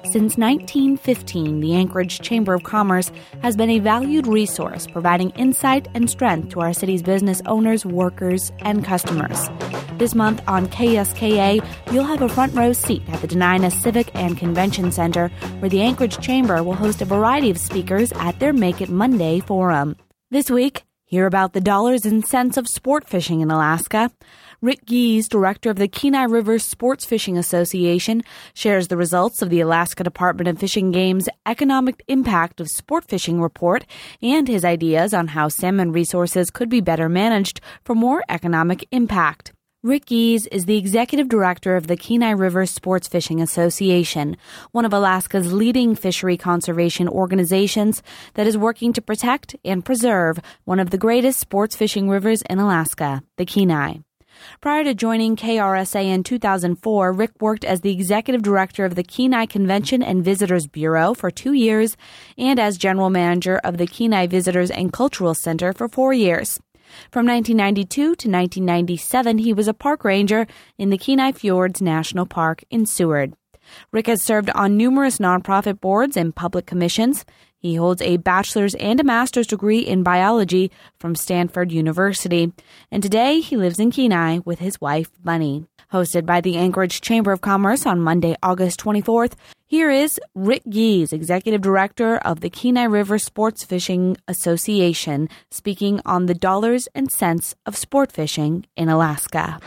Since 1915, the Anchorage Chamber of Commerce has been a valued resource providing insight and strength to our city's business owners, workers, and customers. This month on KSKA, you'll have a front row seat at the Denina Civic and Convention Center, where the Anchorage Chamber will host a variety of speakers at their Make It Monday forum. This week, hear about the dollars and cents of sport fishing in Alaska. Rick Gies, director of the Kenai River Sports Fishing Association, shares the results of the Alaska Department of Fish and Game's Economic Impact of Sport Fishing report and his ideas on how salmon resources could be better managed for more economic impact. Rick Gies is the executive director of the Kenai River Sports Fishing Association, one of Alaska's leading fishery conservation organizations that is working to protect and preserve one of the greatest sports fishing rivers in Alaska, the Kenai. Prior to joining KRSA in 2004, Rick worked as the executive director of the Kenai Convention and Visitors Bureau for 2 years and as general manager of the Kenai Visitors and Cultural Center for 4 years. From 1992 to 1997, he was a park ranger in the Kenai Fjords National Park in Seward. Rick has served on numerous nonprofit boards and public commissions. He holds a bachelor's and a master's degree in biology from Stanford University, and today he lives in Kenai with his wife, Bunny. Hosted by the Anchorage Chamber of Commerce on Monday, August 24th, here is Rick Gies, Executive Director of the Kenai River Sports Fishing Association, speaking on the dollars and cents of sport fishing in Alaska.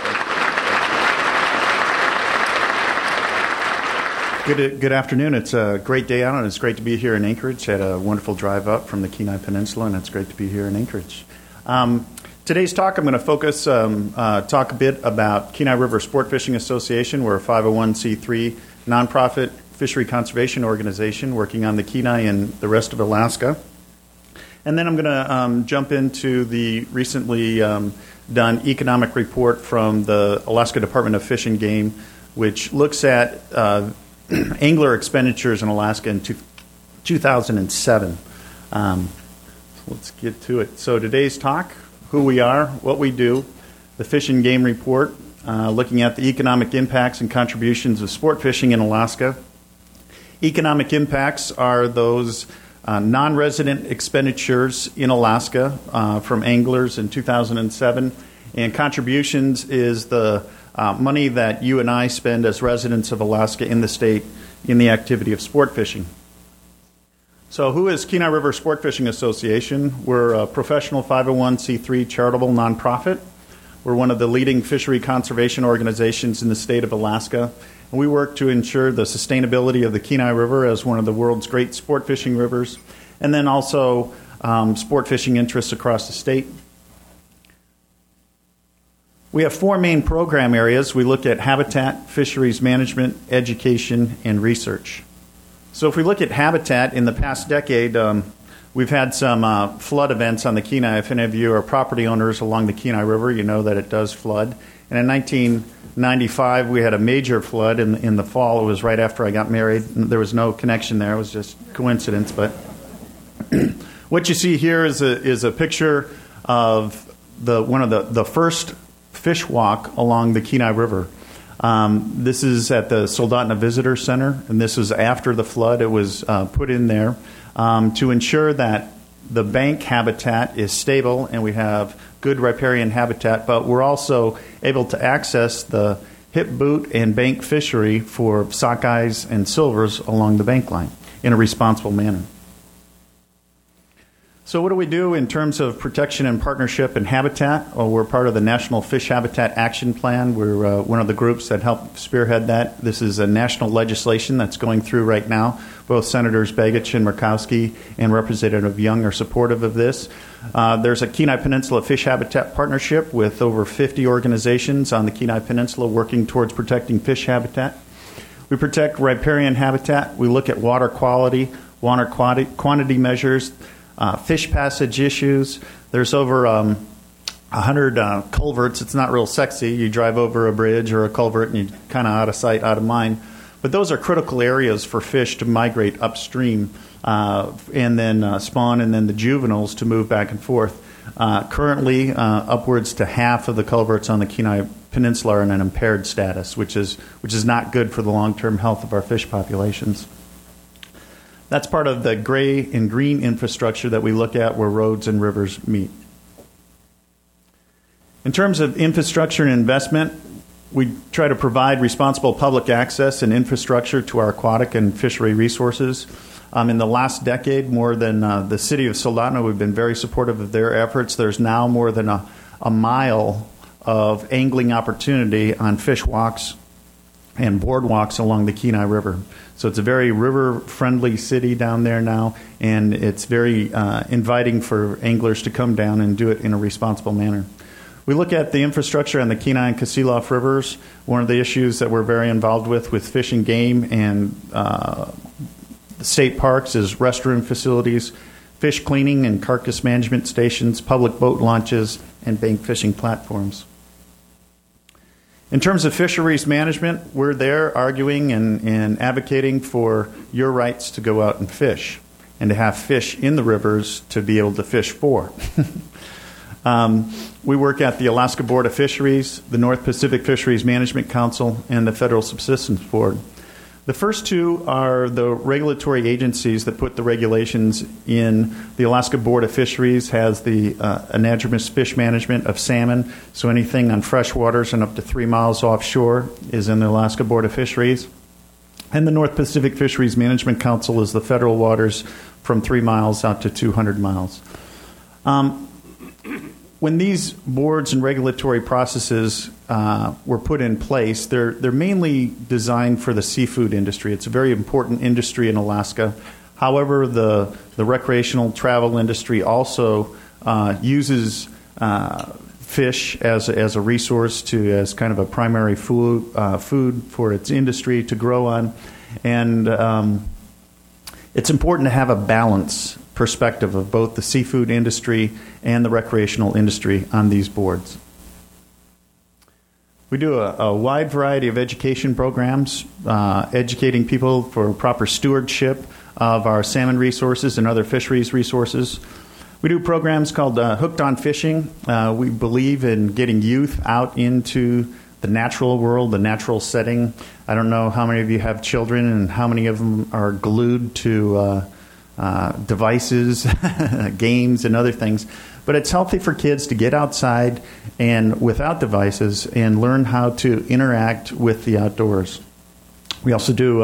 Good afternoon. It's a great day out, and it's great to be here in Anchorage. Had a wonderful drive up from the Kenai Peninsula, and it's great to be here in Anchorage. Today's talk, I'm going to focus, talk a bit about Kenai River Sport Fishing Association. We're a 501c3 nonprofit fishery conservation organization working on the Kenai and the rest of Alaska. And then I'm going to jump into the recently done economic report from the Alaska Department of Fish and Game, which looks at angler expenditures in Alaska in 2007. Let's get to it. So today's talk, who we are, what we do, the Fish and Game Report, looking at the economic impacts and contributions of sport fishing in Alaska. Economic impacts are those non-resident expenditures in Alaska from anglers in 2007, and contributions is the money that you and I spend as residents of Alaska in the state in the activity of sport fishing. So who is Kenai River Sport Fishing Association? We're a professional 501c3 charitable nonprofit. We're one of the leading fishery conservation organizations in the state of Alaska. And we work to ensure the sustainability of the Kenai River as one of the world's great sport fishing rivers, and then also sport fishing interests across the state. We have 4 main program areas. We look at habitat, fisheries management, education, and research. So if we look at habitat, in the past decade, we've had some flood events on the Kenai. If any of you are property owners along the Kenai River, you know that it does flood. And in 1995, we had a major flood in the fall. It was right after I got married. There was no connection there. It was just coincidence. But what you see here is a picture of one of the first fish walk along the Kenai River. This is at the Soldotna Visitor Center, and this was after the flood. It was put in there to ensure that the bank habitat is stable and we have good riparian habitat, but we're also able to access the hip boot and bank fishery for sockeyes and silvers along the bank line in a responsible manner. So what do we do in terms of protection and partnership and habitat? Well, we're part of the National Fish Habitat Action Plan. We're one of the groups that help spearhead that. This is a national legislation that's going through right now. Both Senators Begich and Murkowski and Representative Young are supportive of this. There's a Kenai Peninsula Fish Habitat Partnership with over 50 organizations on the Kenai Peninsula working towards protecting fish habitat. We protect riparian habitat. We look at water quality, water quantity measures, fish passage issues. There's over 100 culverts. It's not real sexy. You drive over a bridge or a culvert and you're kind of out of sight, out of mind. But those are critical areas for fish to migrate upstream and then spawn, and then the juveniles to move back and forth. Currently, upwards to half of the culverts on the Kenai Peninsula are in an impaired status, which is not good for the long-term health of our fish populations. That's part of the gray and green infrastructure that we look at where roads and rivers meet. In terms of infrastructure and investment, we try to provide responsible public access and infrastructure to our aquatic and fishery resources. In the last decade, more than the city of Soldotna, we've been very supportive of their efforts. There's now more than a mile of angling opportunity on fish walks and boardwalks along the Kenai River. So it's a very river-friendly city down there now, and it's very inviting for anglers to come down and do it in a responsible manner. We look at the infrastructure on the Kenai and Kasilof rivers. One of the issues that we're very involved with fish and game and state parks is restroom facilities, fish cleaning and carcass management stations, public boat launches, and bank fishing platforms. In terms of fisheries management, we're there arguing and advocating for your rights to go out and fish and to have fish in the rivers to be able to fish for. We work at the Alaska Board of Fisheries, the North Pacific Fisheries Management Council, and the Federal Subsistence Board. The first two are the regulatory agencies that put the regulations in. The Alaska Board of Fisheries has the anadromous fish management of salmon, so anything on fresh waters and up to 3 miles offshore is in the Alaska Board of Fisheries. And the North Pacific Fisheries Management Council is the federal waters from 3 miles out to 200 miles. When these boards and regulatory processes were put in place, they're mainly designed for the seafood industry. It's a very important industry in Alaska. However, the recreational travel industry also uses fish as a resource as kind of a primary food for its industry to grow on. And it's important to have a balance perspective of both the seafood industry and the recreational industry on these boards. We do a wide variety of education programs, educating people for proper stewardship of our salmon resources and other fisheries resources. We do programs called Hooked on Fishing. We believe in getting youth out into the natural world, the natural setting. I don't know how many of you have children and how many of them are glued to devices, games, and other things. But it's healthy for kids to get outside and without devices and learn how to interact with the outdoors. We also do,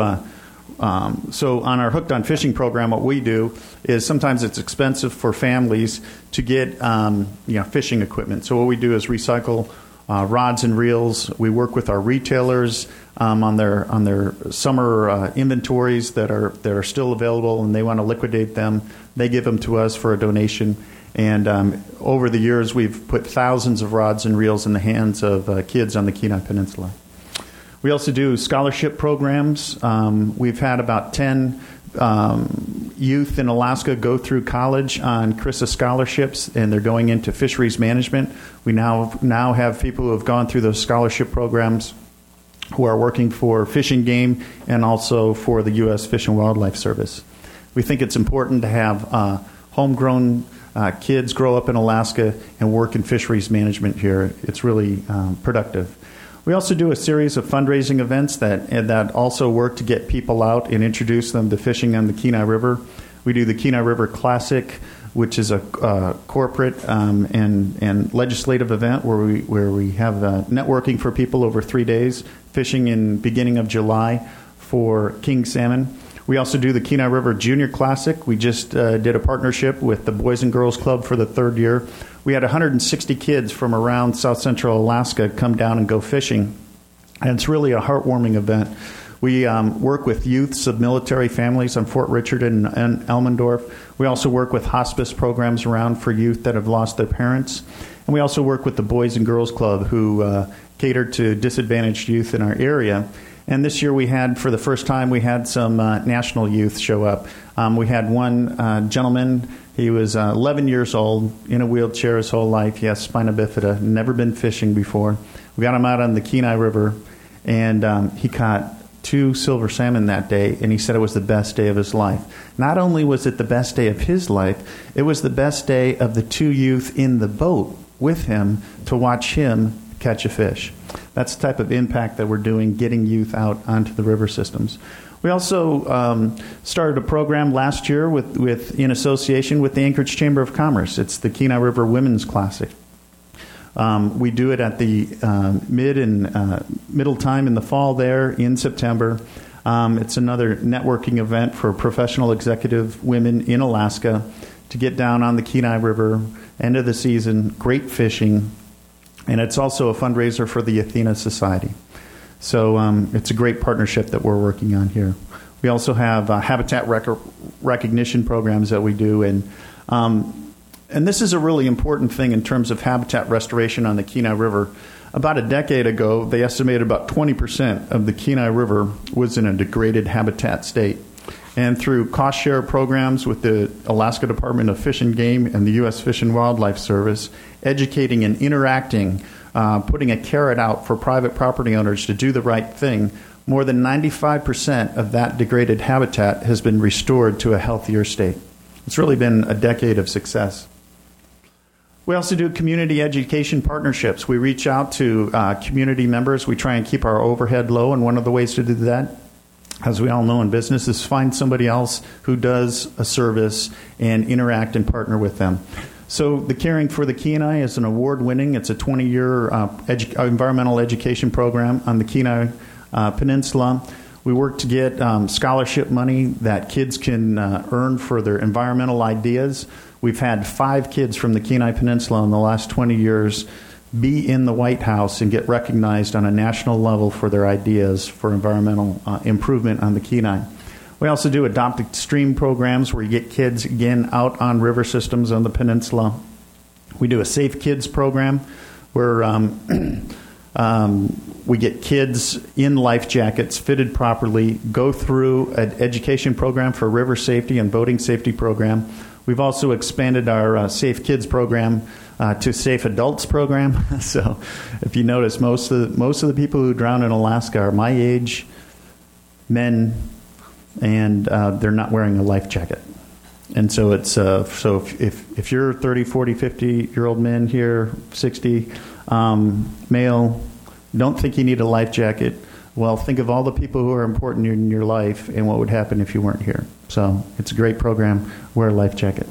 so on our Hooked on Fishing program, what we do is sometimes it's expensive for families to get fishing equipment. So what we do is recycle rods and reels. We work with our retailers on their summer inventories that are still available, and they want to liquidate them. They give them to us for a donation. And over the years, we've put thousands of rods and reels in the hands of kids on the Kenai Peninsula. We also do scholarship programs. We've had about 10 youth in Alaska go through college on CRISA scholarships, and they're going into fisheries management. We now have people who have gone through those scholarship programs who are working for Fish and Game and also for the U.S. Fish and Wildlife Service. We think it's important to have homegrown kids grow up in Alaska and work in fisheries management here. It's really productive. We also do a series of fundraising events that also work to get people out and introduce them to fishing on the Kenai River. We do the Kenai River Classic, which is a corporate and legislative event where we have networking for people over 3 days, fishing in beginning of July for king salmon. We also do the Kenai River Junior Classic. We just did a partnership with the Boys and Girls Club for the 3rd year. We had 160 kids from around South Central Alaska come down and go fishing, and it's really a heartwarming event. We work with youths of military families on Fort Richard and Elmendorf. We also work with hospice programs around for youth that have lost their parents. And we also work with the Boys and Girls Club who cater to disadvantaged youth in our area. And this year for the first time, we had some national youth show up. We had one gentleman. He was 11 years old, in a wheelchair his whole life. He has spina bifida, never been fishing before. We got him out on the Kenai River, and he caught 2 silver salmon that day, and he said it was the best day of his life. Not only was it the best day of his life, it was the best day of the 2 youth in the boat with him to watch him catch a fish. that's the type of impact that we're doing, getting youth out onto the river systems. We also started a program last year in association with the Anchorage Chamber of Commerce. It's the Kenai River Women's Classic. We do it at the middle time in the fall there in September. It's another networking event for professional executive women in Alaska to get down on the Kenai River, end of the season, great fishing, and it's also a fundraiser for the Athena Society. So it's a great partnership that we're working on here. We also have habitat recognition programs that we do, and this is a really important thing in terms of habitat restoration on the Kenai River. About a decade ago, they estimated about 20% of the Kenai River was in a degraded habitat state. And through cost-share programs with the Alaska Department of Fish and Game and the U.S. Fish and Wildlife Service, educating and interacting, putting a carrot out for private property owners to do the right thing, more than 95% of that degraded habitat has been restored to a healthier state. It's really been a decade of success. We also do community education partnerships. We reach out to community members. We try and keep our overhead low, and one of the ways to do that, as we all know in business, is find somebody else who does a service and interact and partner with them. So the Caring for the Kenai is an award-winning, it's a 20-year environmental education program on the Kenai Peninsula. We work to get scholarship money that kids can earn for their environmental ideas. We've had 5 kids from the Kenai Peninsula in the last 20 years be in the White House and get recognized on a national level for their ideas for environmental improvement on the Kenai. We also do adopted stream programs where you get kids, again, out on river systems on the peninsula. We do a Safe Kids program where we get kids in life jackets, fitted properly, go through an education program for river safety and boating safety program. We've also expanded our Safe Kids program to Safe Adults program. So if you notice, most of the people who drown in Alaska are my age, men, and they're not wearing a life jacket. And so it's so if you're 30, 40, 50-year-old men here, 60, male, don't think you need a life jacket. Well, think of all the people who are important in your life and what would happen if you weren't here. So it's a great program. Wear a life jacket.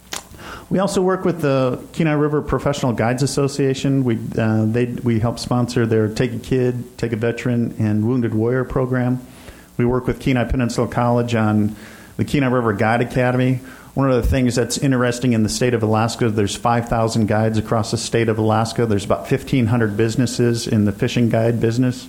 We also work with the Kenai River Professional Guides Association. We help sponsor their Take a Kid, Take a Veteran, and Wounded Warrior program. We work with Kenai Peninsula College on the Kenai River Guide Academy. One of the things that's interesting in the state of Alaska, there's 5,000 guides across the state of Alaska. There's about 1,500 businesses in the fishing guide business.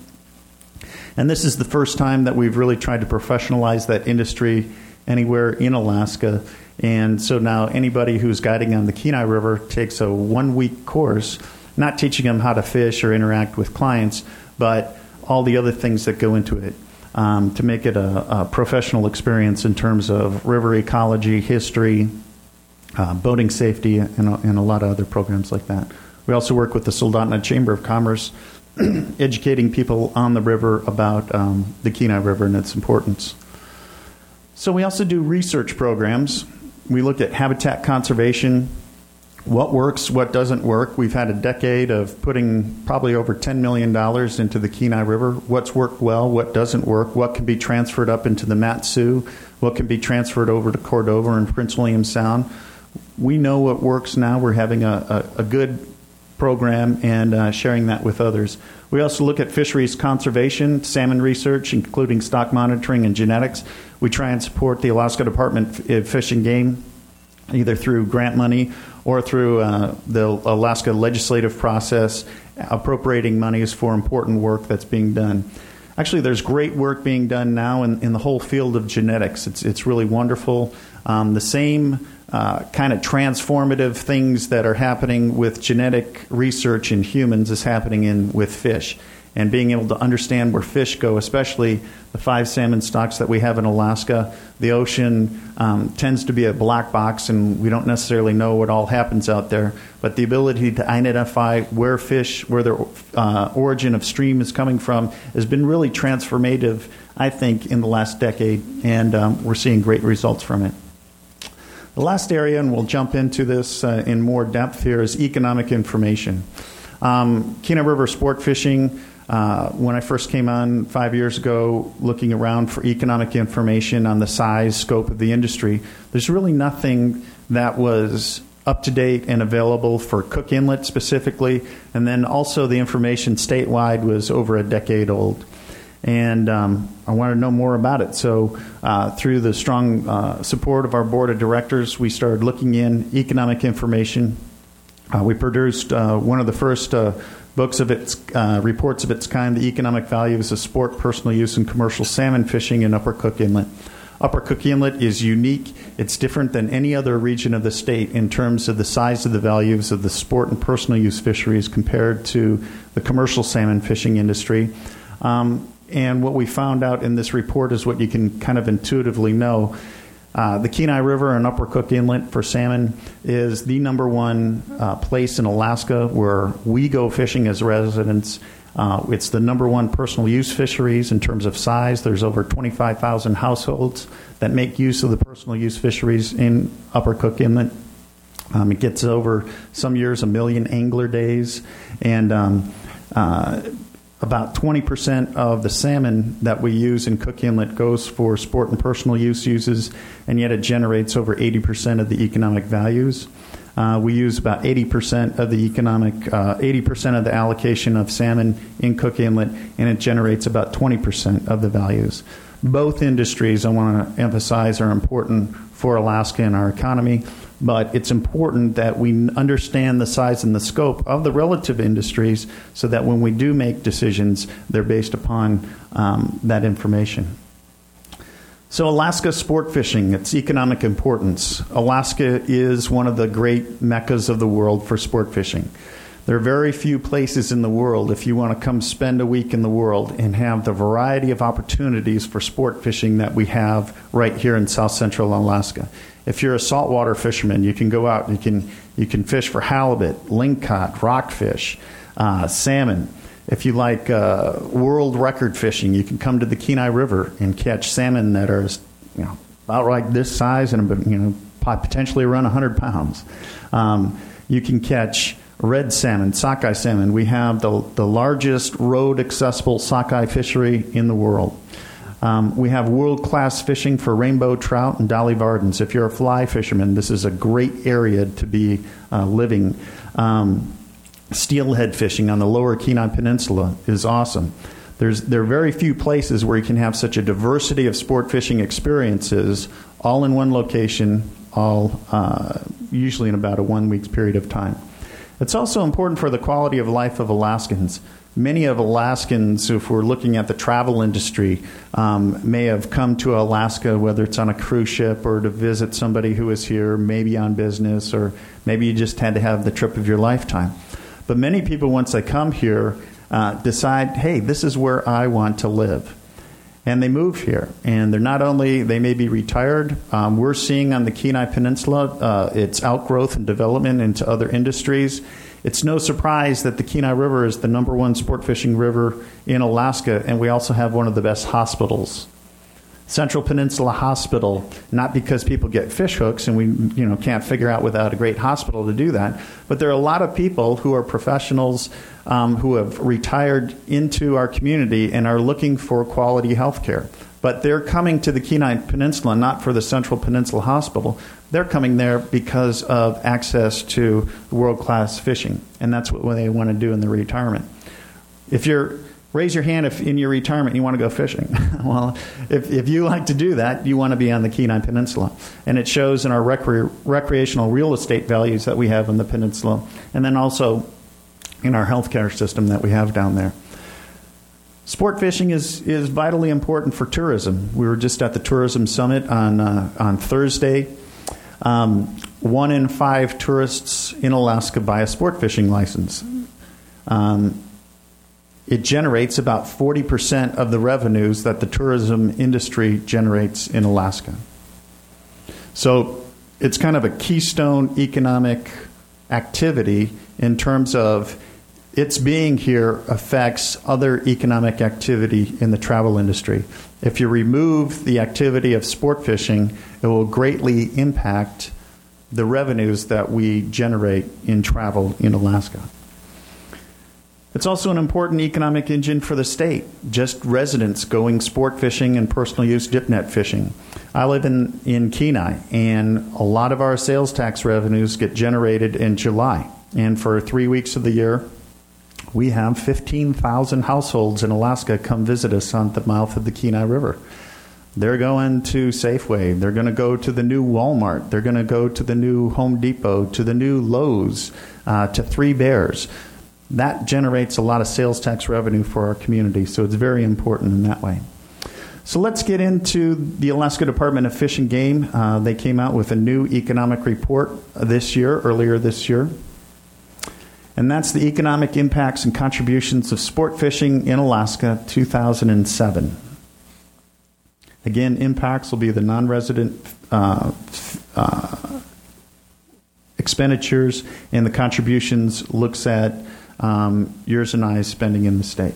And this is the first time that we've really tried to professionalize that industry anywhere in Alaska. And so now anybody who's guiding on the Kenai River takes a 1-week course, not teaching them how to fish or interact with clients, but all the other things that go into it to make it a professional experience in terms of river ecology, history, boating safety, and a lot of other programs like that. We also work with the Soldotna Chamber of Commerce, educating people on the river about the Kenai River and its importance. So we also do research programs. We look at habitat conservation, what works, what doesn't work. We've had a decade of putting probably over $10 million into the Kenai River. What's worked well, what doesn't work, what can be transferred up into the Mat-Su, what can be transferred over to Cordova and Prince William Sound. We know what works now. We're having a good program and sharing that with others. We also look at fisheries conservation, salmon research, including stock monitoring and genetics. We try and support the Alaska Department of Fish and Game, either through grant money or through the Alaska legislative process, appropriating monies for important work that's being done. Actually, there's great work being done now in the whole field of genetics. It's really wonderful. The same kind of transformative things that are happening with genetic research in humans is happening with fish. And being able to understand where fish go, especially the 5 salmon stocks that we have in Alaska. The ocean tends to be a black box, and we don't necessarily know what all happens out there. But the ability to identify where their origin of stream is coming from has been really transformative, I think, in the last decade, and we're seeing great results from it. The last area, and we'll jump into this in more depth here, is economic information. Kenai River sport fishing When I first came on 5 years ago, looking around for economic information on the size, scope of the industry, there's really nothing that was up to date and available for Cook Inlet specifically, and then also the information statewide was over a decade old. And I wanted to know more about it. So through the strong support of our board of directors, we started looking in economic information. We produced one of the first books of its reports of its kind, The Economic Values of Sport, Personal Use, and Commercial Salmon Fishing in Upper Cook Inlet. Upper Cook Inlet is unique. It's different than any other region of the state in terms of the size of the values of the sport and personal use fisheries compared to the commercial salmon fishing industry. And what we found out in this report is what you can kind of intuitively know. The Kenai River and Upper Cook Inlet for salmon is the number one place in Alaska where we go fishing as residents. It's the number one personal use fisheries in terms of size. There's over 25,000 households that make use of the personal use fisheries in Upper Cook Inlet. It gets over, some years, 1 million angler days. And about 20% of the salmon that we use in Cook Inlet goes for sport and personal use uses, and yet it generates over 80% of the economic values. We use about 80% of the 80% of the allocation of salmon in Cook Inlet, and it generates about 20% of the values. Both industries, I want to emphasize, are important for Alaska and our economy, but it's important that we understand the size and the scope of the relative industries so that when we do make decisions, they're based upon that information. So Alaska sport fishing, its economic importance. Alaska is one of the great meccas of the world for sport fishing. There are very few places in the world, if you want to come spend a week in the world and have the variety of opportunities for sport fishing that we have right here in South Central Alaska. If you're a saltwater fisherman, you can go out and you can fish for halibut, lingcod, rockfish, salmon. If you like world record fishing, you can come to the Kenai River and catch salmon that are, about like this size and potentially around 100 pounds. You can catch red salmon, sockeye salmon. We have the largest road accessible sockeye fishery in the world. We have world-class fishing for rainbow trout and dolly vardens. If you're a fly fisherman, this is a great area to be living. Steelhead fishing on the lower Kenai Peninsula is awesome. There are very few places where you can have such a diversity of sport fishing experiences all in one location, all usually in about a 1 week's period of time. It's also important for the quality of life of Alaskans. Many of Alaskans, if we're looking at the travel industry, may have come to Alaska, whether it's on a cruise ship or to visit somebody who is here, maybe on business, or maybe you just had to have the trip of your lifetime. But many people, once they come here, decide, hey, this is where I want to live. And they move here. And they may be retired. We're seeing on the Kenai Peninsula its outgrowth and development into other industries. It's no surprise that the Kenai River is the number one sport fishing river in Alaska, and we also have one of the best hospitals. Central Peninsula Hospital, not because people get fish hooks and we can't figure out without a great hospital to do that, but there are a lot of people who are professionals who have retired into our community and are looking for quality health care. But they're coming to the Kenai Peninsula not for the Central Peninsula Hospital. They're coming there because of access to world-class fishing, and that's what they want to do in their retirement. Raise your hand if in your retirement you want to go fishing. Well, if you like to do that, you want to be on the Kenai Peninsula. And it shows in our recreational real estate values that we have on the peninsula, and then also in our healthcare system that we have down there. Sport fishing is vitally important for tourism. We were just at the Tourism Summit on Thursday. 1 in 5 tourists in Alaska buy a sport fishing license. It generates about 40% of the revenues that the tourism industry generates in Alaska. So it's kind of a keystone economic activity in terms of its being here affects other economic activity in the travel industry. If you remove the activity of sport fishing, it will greatly impact the revenues that we generate in travel in Alaska. It's also an important economic engine for the state, just residents going sport fishing and personal use dip net fishing. I live in Kenai, and a lot of our sales tax revenues get generated in July. And for 3 weeks of the year, we have 15,000 households in Alaska come visit us on the mouth of the Kenai River. They're going to Safeway. They're going to go to the new Walmart. They're going to go to the new Home Depot, to the new Lowe's, to Three Bears. That generates a lot of sales tax revenue for our community, so it's very important in that way. So let's get into the Alaska Department of Fish and Game. They came out with a new economic report earlier this year. And that's the Economic Impacts and Contributions of Sport Fishing in Alaska, 2007. Again, impacts will be the non-resident expenditures, and the contributions looks at yours and I's spending in the state.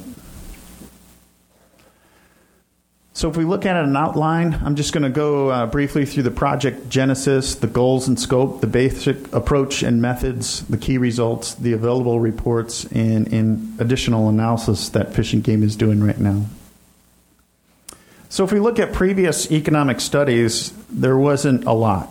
So if we look at an outline, I'm just going to go briefly through the project genesis, the goals and scope, the basic approach and methods, the key results, the available reports, and additional analysis that Fish and Game is doing right now. So if we look at previous economic studies, there wasn't a lot.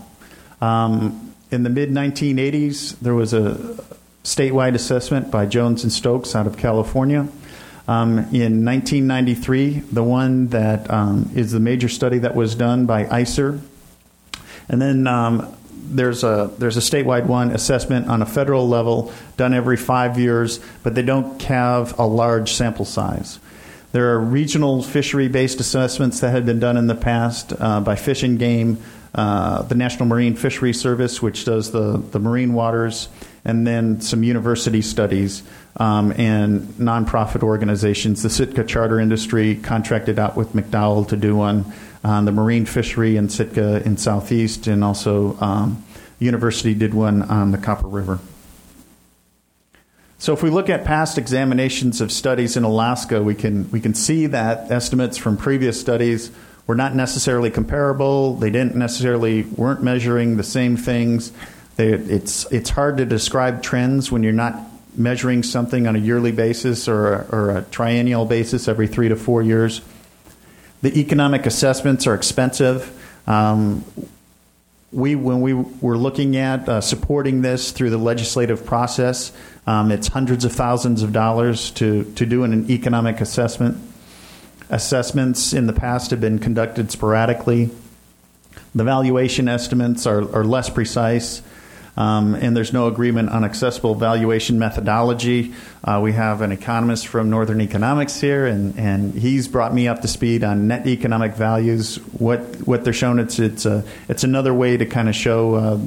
In the mid-1980s, there was a statewide assessment by Jones and Stokes out of California. In 1993, the one that is the major study that was done by ICER. And then there's a statewide one, assessment on a federal level, done every 5 years, but they don't have a large sample size. There are regional fishery-based assessments that had been done in the past by Fish and Game, the National Marine Fishery Service, which does the marine waters, and then some university studies and nonprofit organizations. The Sitka Charter Industry contracted out with McDowell to do one on the marine fishery in Sitka in Southeast, and also the university did one on the Copper River. So if we look at past examinations of studies in Alaska, we can see that estimates from previous studies were not necessarily comparable. They weren't measuring the same things. It's hard to describe trends when you're not measuring something on a yearly basis or a triennial basis every 3 to 4 years. The economic assessments are expensive. When we were looking at supporting this through the legislative process, it's hundreds of thousands of dollars to do an economic assessment. Assessments in the past have been conducted sporadically. The valuation estimates are less precise, and there's no agreement on accessible valuation methodology. We have an economist from Northern Economics here, and he's brought me up to speed on net economic values. What they're showing, it's another way to kind of show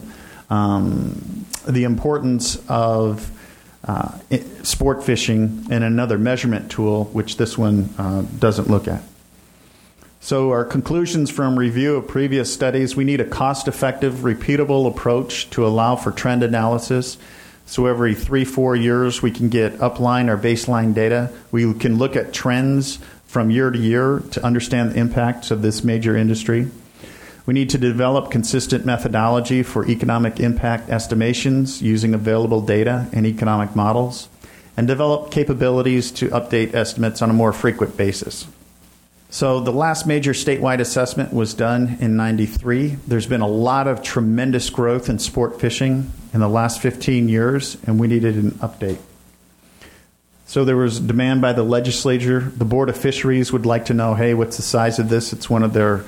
the importance of sport fishing, and another measurement tool, which this one doesn't look at. So our conclusions from review of previous studies: we need a cost-effective, repeatable approach to allow for trend analysis. So every 3-4 years, we can get upline or baseline data. We can look at trends from year to year to understand the impacts of this major industry. We need to develop consistent methodology for economic impact estimations using available data and economic models, and develop capabilities to update estimates on a more frequent basis. So the last major statewide assessment was done in '93. There's been a lot of tremendous growth in sport fishing in the last 15 years, and we needed an update. So there was demand by the legislature. The Board of Fisheries would like to know, hey, what's the size of this? It's one of their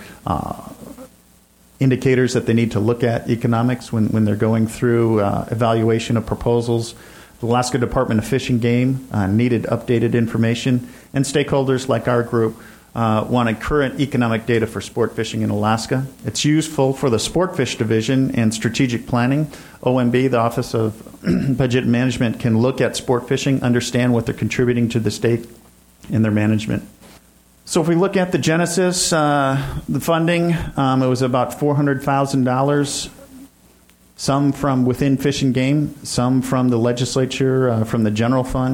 indicators that they need to look at economics when they're going through evaluation of proposals. The Alaska Department of Fish and Game needed updated information, and stakeholders like our group wanted current economic data for sport fishing in Alaska. It's useful for the Sport Fish Division and strategic planning. OMB, the Office of Budget Management, can look at sport fishing, understand what they're contributing to the state in their management. So if we look at the genesis, the funding, it was about $400,000, some from within Fish and Game, some from the legislature, from the general fund.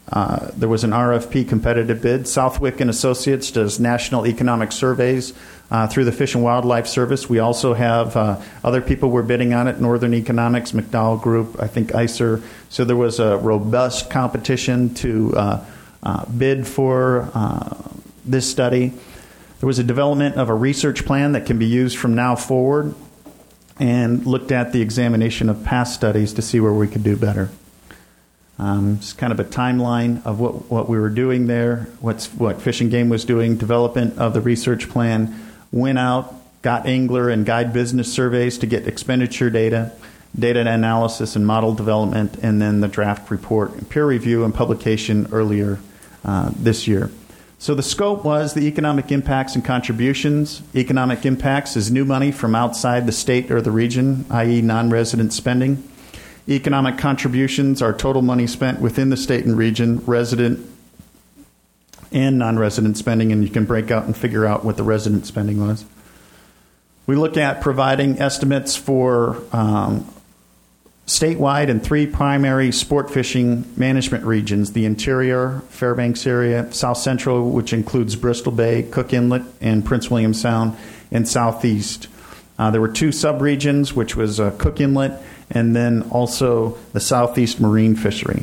there was an RFP competitive bid. Southwick and Associates does national economic surveys through the Fish and Wildlife Service. We also have other people were bidding on it, Northern Economics, McDowell Group, I think ICER. So there was a robust competition to bid for this study. There was a development of a research plan that can be used from now forward, and looked at the examination of past studies to see where we could do better. It's kind of a timeline of what we were doing there, what Fish and Game was doing, development of the research plan, went out, got angler and guide business surveys to get expenditure data, data analysis and model development, and then the draft report and peer review and publication earlier this year. So the scope was the economic impacts and contributions. Economic impacts is new money from outside the state or the region, i.e. non-resident spending. Economic contributions are total money spent within the state and region, resident and non-resident spending, and you can break out and figure out what the resident spending was. We look at providing estimates for statewide and 3 primary sport fishing management regions: the interior, Fairbanks area, South Central, which includes Bristol Bay, Cook Inlet, and Prince William Sound, and Southeast. There were 2 subregions, which was Cook Inlet, and then also the Southeast Marine Fishery.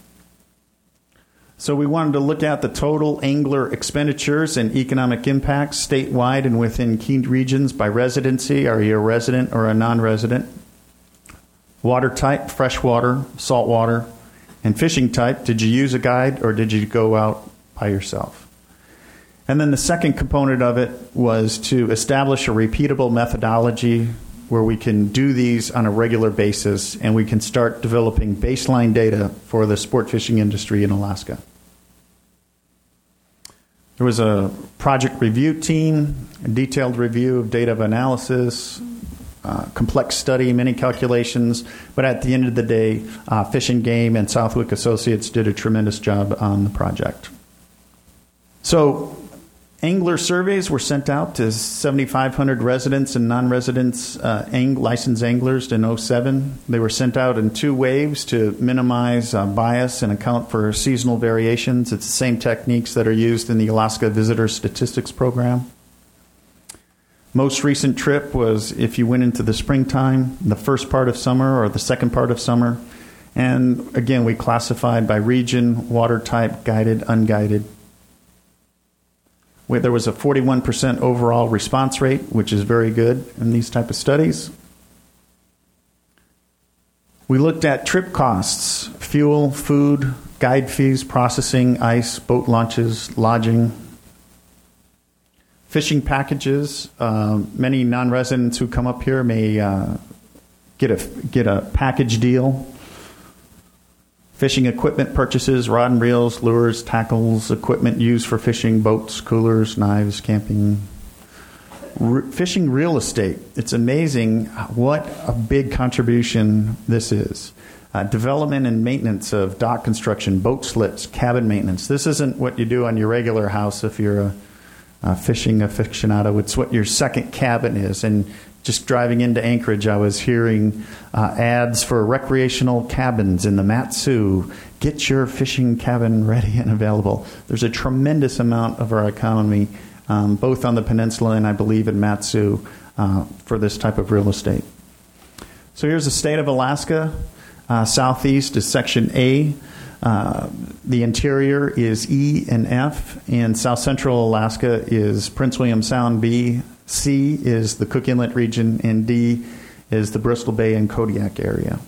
So we wanted to look at the total angler expenditures and economic impacts statewide and within key regions by residency. Are you a resident or a non-resident? Water type, freshwater, saltwater, and fishing type. Did you use a guide or did you go out by yourself? And then the second component of it was to establish a repeatable methodology where we can do these on a regular basis and we can start developing baseline data for the sport fishing industry in Alaska. There was a project review team, a detailed review of data of analysis, complex study, many calculations, but at the end of the day, Fish and Game and Southwick Associates did a tremendous job on the project. So angler surveys were sent out to 7,500 residents and non-residents licensed anglers in 2007. They were sent out in 2 waves to minimize bias and account for seasonal variations. It's the same techniques that are used in the Alaska Visitor Statistics Program. Most recent trip was if you went into the springtime, the first part of summer or the second part of summer. And again, we classified by region, water type, guided, unguided. There was a 41% overall response rate, which is very good in these type of studies. We looked at trip costs, fuel, food, guide fees, processing, ice, boat launches, lodging, fishing packages. Many non-residents who come up here may get a package deal. Fishing equipment purchases, rod and reels, lures, tackles, equipment used for fishing, boats, coolers, knives, camping. Fishing real estate. It's amazing what a big contribution this is. Development and maintenance of dock construction, boat slips, cabin maintenance. This isn't what you do on your regular house if you're a fishing aficionado. It's what your second cabin is. And just driving into Anchorage, I was hearing ads for recreational cabins in the Mat-Su. Get your fishing cabin ready and available. There's a tremendous amount of our economy, both on the peninsula and I believe in Mat-Su, for this type of real estate. So here's the state of Alaska. Southeast is Section A. The interior is E and F, and South Central Alaska is Prince William Sound B. C is the Cook Inlet region, and D is the Bristol Bay and Kodiak area.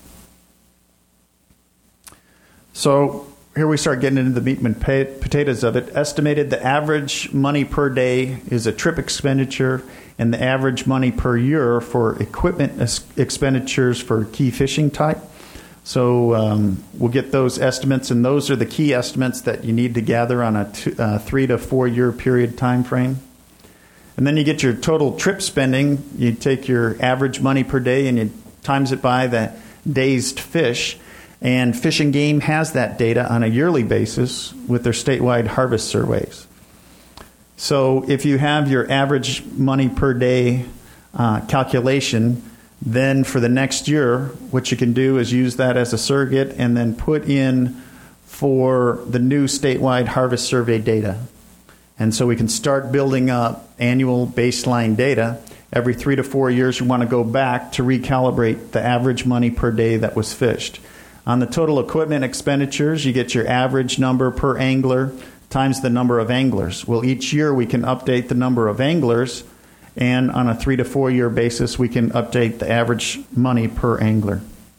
So here we start getting into the meat and potatoes of it. Estimated the average money per day is a trip expenditure, and the average money per year for equipment expenditures for key fishing type. So we'll get those estimates, and those are the key estimates that you need to gather on a 3 to 4 year period time frame. And then you get your total trip spending. You take your average money per day and you times it by the days to fish. And Fish and Game has that data on a yearly basis with their statewide harvest surveys. So if you have your average money per day calculation, then for the next year, what you can do is use that as a surrogate and then put in for the new statewide harvest survey data. And so we can start building up annual baseline data. Every 3 to 4 years, we want to go back to recalibrate the average money per day that was fished. On the total equipment expenditures, you get your average number per angler times the number of anglers. Well, each year we can update the number of anglers, and on a 3 to 4 year basis, we can update the average money per angler.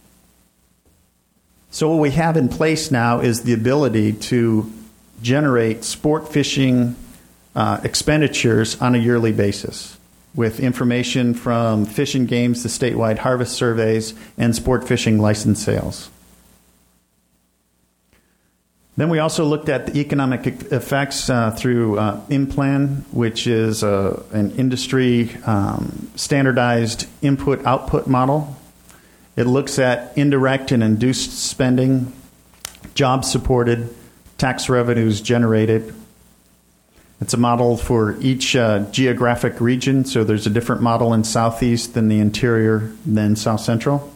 So what we have in place now is the ability to generate sport fishing expenditures on a yearly basis with information from Fish and Games, the statewide harvest surveys, and sport fishing license sales. Then we also looked at the economic effects through InPlan, which is an industry standardized input-output model. It looks at indirect and induced spending, jobs supported, tax revenues generated. It's a model for each geographic region, so there's a different model in Southeast than the interior than South Central.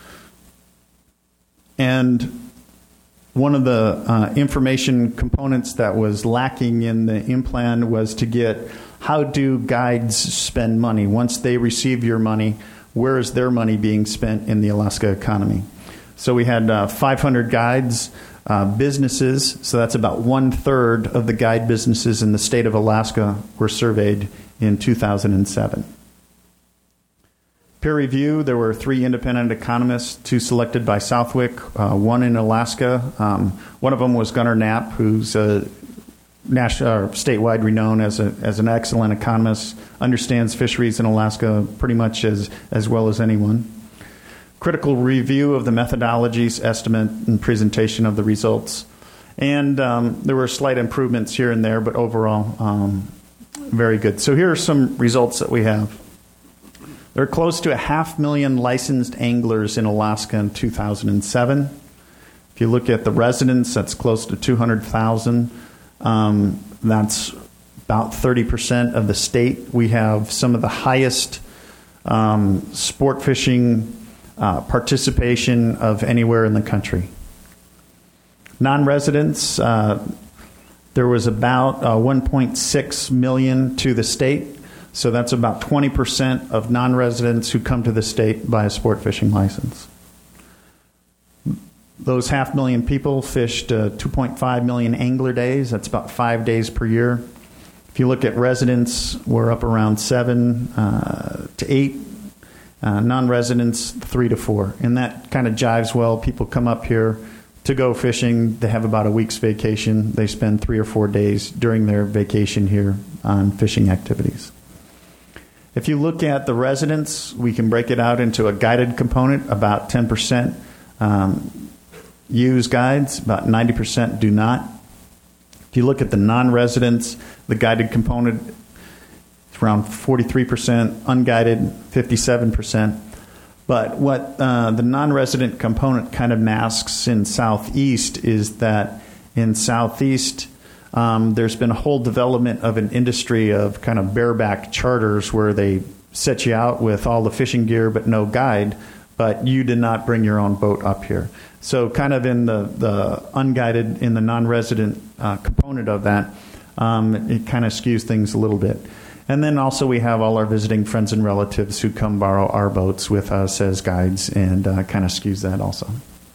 And one of the information components that was lacking in the InPlan was to get how do guides spend money? Once they receive your money, where is their money being spent in the Alaska economy? So we had 500 guides, businesses, so that's about 1/3 of the guide businesses in the state of Alaska were surveyed in 2007. Peer review, there were 3 independent economists, 2 selected by Southwick, 1 in Alaska. One of them was Gunnar Knapp, who's national, statewide renowned as an excellent economist, understands fisheries in Alaska pretty much as well as anyone. Critical review of the methodologies, estimate, and presentation of the results. And there were slight improvements here and there, but overall, very good. So here are some results that we have. There are close to 500,000 licensed anglers in Alaska in 2007. If you look at the residents, that's close to 200,000. That's about 30% of the state. We have some of the highest sport fishing participation of anywhere in the country. Non-residents, there was about 1.6 million to the state. So that's about 20% of non-residents who come to the state buy a sport fishing license. Those 500,000 people fished 2.5 million angler days. That's about 5 days per year. If you look at residents, we're up around 7 to 8. Non-residents, 3 to 4. And that kind of jives well. People come up here to go fishing. They have about a week's vacation. They spend 3 or 4 days during their vacation here on fishing activities. If you look at the residents, we can break it out into a guided component. About 10% use guides. About 90% do not. If you look at the non-residents, the guided component is around 43%, unguided 57%. But what the non-resident component kind of masks in Southeast is that in Southeast, there's been a whole development of an industry of kind of bareback charters where they set you out with all the fishing gear but no guide, but you did not bring your own boat up here. So kind of in the unguided, in the non-resident component of that, it kind of skews things a little bit. And then also we have all our visiting friends and relatives who come borrow our boats with us as guides, and kind of skews that also.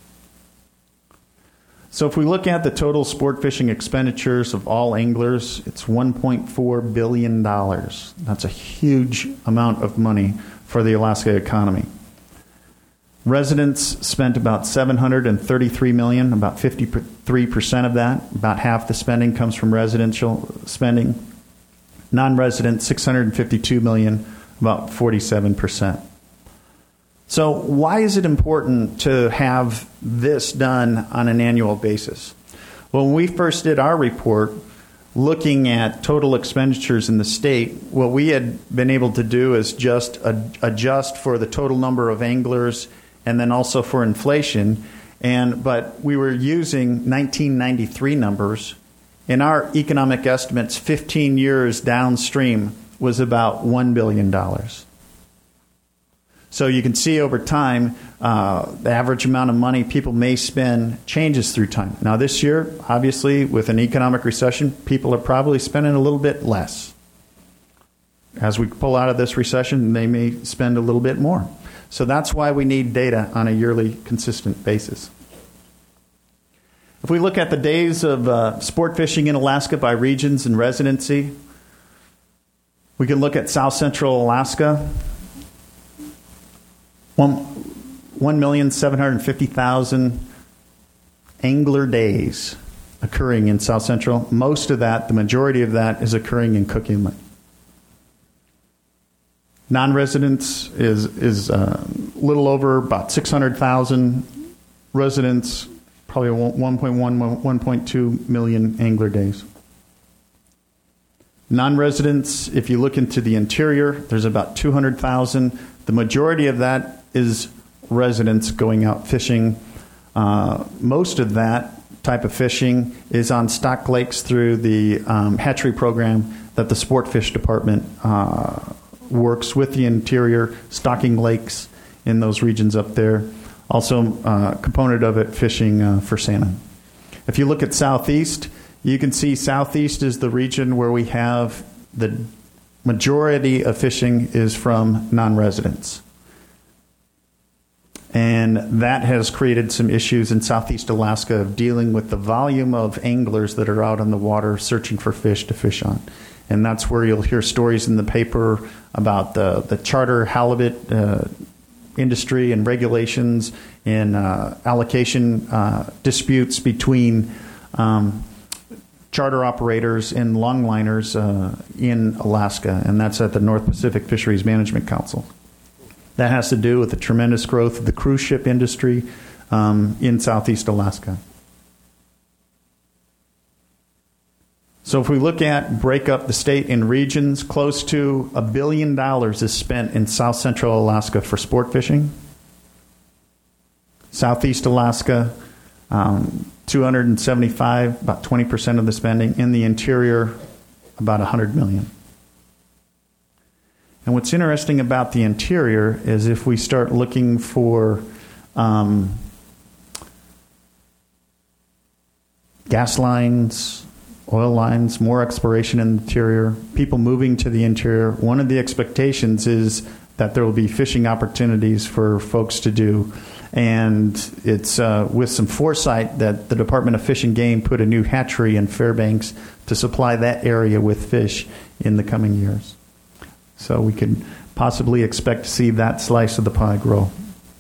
So if we look at the total sport fishing expenditures of all anglers, it's $1.4 billion. That's a huge amount of money for the Alaska economy. Residents spent about $733 million, about 53% of that. About half the spending comes from residential spending. Non-resident, $652 million, about 47%. So why is it important to have this done on an annual basis? Well, when we first did our report, looking at total expenditures in the state, what we had been able to do is just adjust for the total number of anglers and then also for inflation. But we were using 1993 numbers, and our economic estimates 15 years downstream was about $1 billion. So you can see over time, the average amount of money people may spend changes through time. Now this year, obviously, with an economic recession, people are probably spending a little bit less. As we pull out of this recession, they may spend a little bit more. So that's why we need data on a yearly consistent basis. If we look at the days of sport fishing in Alaska by regions and residency, we can look at South Central Alaska, 1,750,000 angler days occurring in South Central. Most of that, the majority of that, is occurring in Cook Inlet. Non-residents is a little over about 600,000. Residents, probably 1.1, 1.2 million angler days. Non-residents, if you look into the interior, there's about 200,000. The majority of that is residents going out fishing. Most of that type of fishing is on stock lakes through the hatchery program that the Sport Fish Department works with the interior, stocking lakes in those regions up there. Also, component of it, fishing for salmon. If you look at Southeast, you can see Southeast is the region where we have the majority of fishing is from non-residents. And that has created some issues in Southeast Alaska of dealing with the volume of anglers that are out on the water searching for fish to fish on. And that's where you'll hear stories in the paper about the charter halibut industry and regulations and allocation disputes between charter operators and longliners in Alaska, and that's at the North Pacific Fisheries Management Council. That has to do with the tremendous growth of the cruise ship industry in Southeast Alaska. So if we look at, break up the state in regions, close to $1 billion is spent in South Central Alaska for sport fishing. Southeast Alaska, 275, about 20% of the spending. In the interior, about $100 million. And what's interesting about the interior is if we start looking for gas lines, oil lines, more exploration in the interior, people moving to the interior, one of the expectations is that there will be fishing opportunities for folks to do. And it's with some foresight that the Department of Fish and Game put a new hatchery in Fairbanks to supply that area with fish in the coming years. So we could possibly expect to see that slice of the pie grow.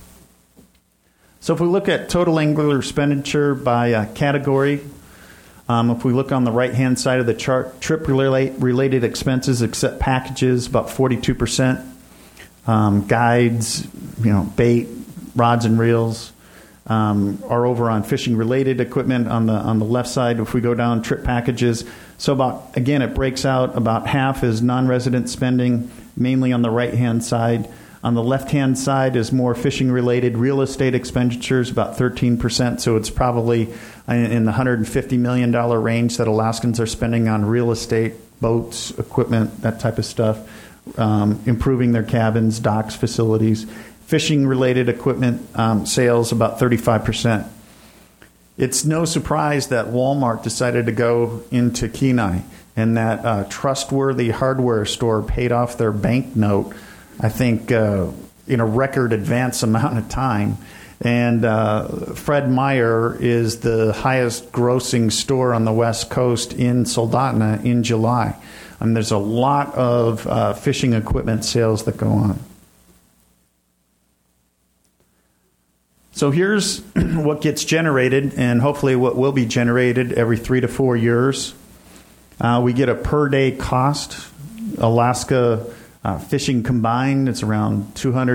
So if we look at total angler expenditure by category, if we look on the right-hand side of the chart, trip-related expenses except packages, about 42%. Guides, bait, rods and reels are over on fishing-related equipment on the left side. If we go down trip packages, so about, again, it breaks out about half is non-resident spending, mainly on the right-hand side. On the left-hand side is more fishing-related real estate expenditures, about 13%. So it's probably in the $150 million range that Alaskans are spending on real estate, boats, equipment, that type of stuff, improving their cabins, docks, facilities. Fishing-related equipment sales, about 35%. It's no surprise that Walmart decided to go into Kenai, and that trustworthy hardware store paid off their bank note, I think, in a record advance amount of time. And Fred Meyer is the highest grossing store on the West Coast in Soldotna in July. And there's a lot of fishing equipment sales that go on. So here's what gets generated, and hopefully what will be generated every 3 to 4 years. We get a per-day cost. Alaska fishing combined, it's around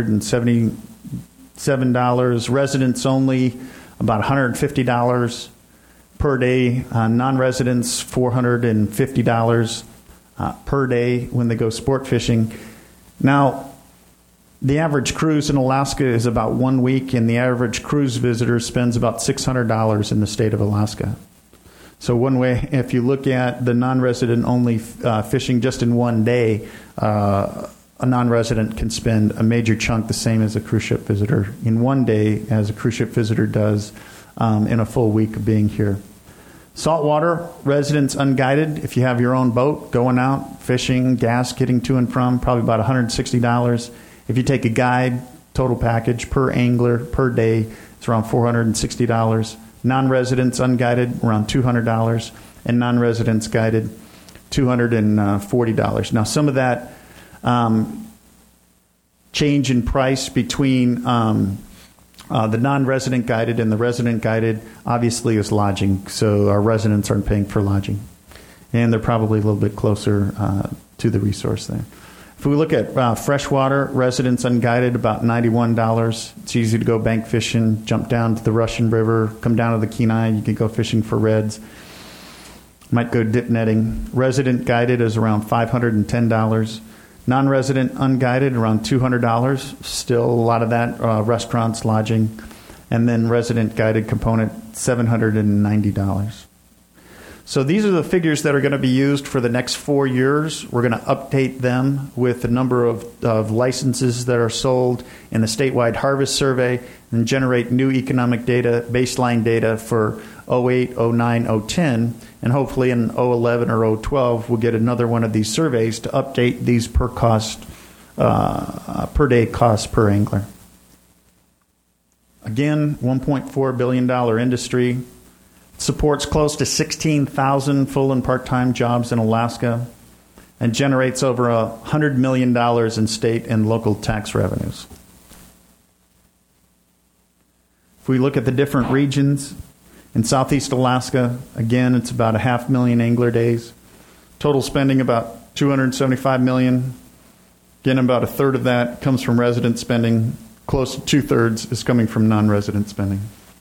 $277. Residents only, about $150 per day. Non-residents, $450 per day when they go sport fishing. Now, the average cruise in Alaska is about 1 week, and the average cruise visitor spends about $600 in the state of Alaska. So one way, if you look at the non-resident only fishing just in one day, a non-resident can spend a major chunk the same as a cruise ship visitor in one day as a cruise ship visitor does in a full week of being here. Saltwater, residents unguided. If you have your own boat, going out, fishing, gas, getting to and from, probably about $160. If you take a guide, total package per angler per day, it's around $460. Non-residents unguided, around $200. And non-residents guided, $240. Now, some of that change in price between the non-resident guided and the resident guided obviously is lodging, so our residents aren't paying for lodging. And they're probably a little bit closer to the resource there. If we look at freshwater, residents unguided, about $91. It's easy to go bank fishing, jump down to the Russian River, come down to the Kenai. You can go fishing for reds. Might go dip netting. Resident guided is around $510. Non-resident unguided, around $200. Still a lot of that, restaurants, lodging. And then resident guided component, $790. So these are the figures that are going to be used for the next 4 years. We're going to update them with the number of licenses that are sold in the statewide harvest survey and generate new economic data, baseline data for 08, 09, 010. And hopefully in 011 or 012, we'll get another one of these surveys to update these per day costs per angler. Again, $1.4 billion industry. Supports close to 16,000 full and part-time jobs in Alaska and generates over $100 million in state and local tax revenues. If we look at the different regions, in Southeast Alaska, again, it's about 500,000 angler days. Total spending about $275 million. Again, about a third of that comes from resident spending. Close to two-thirds is coming from non-resident spending.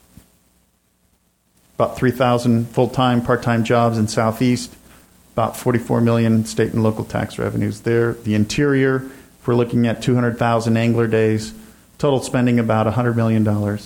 About 3,000 full-time, part-time jobs in Southeast. About 44 million state and local tax revenues there. The interior, if we're looking at 200,000 angler days, total spending about $100 million.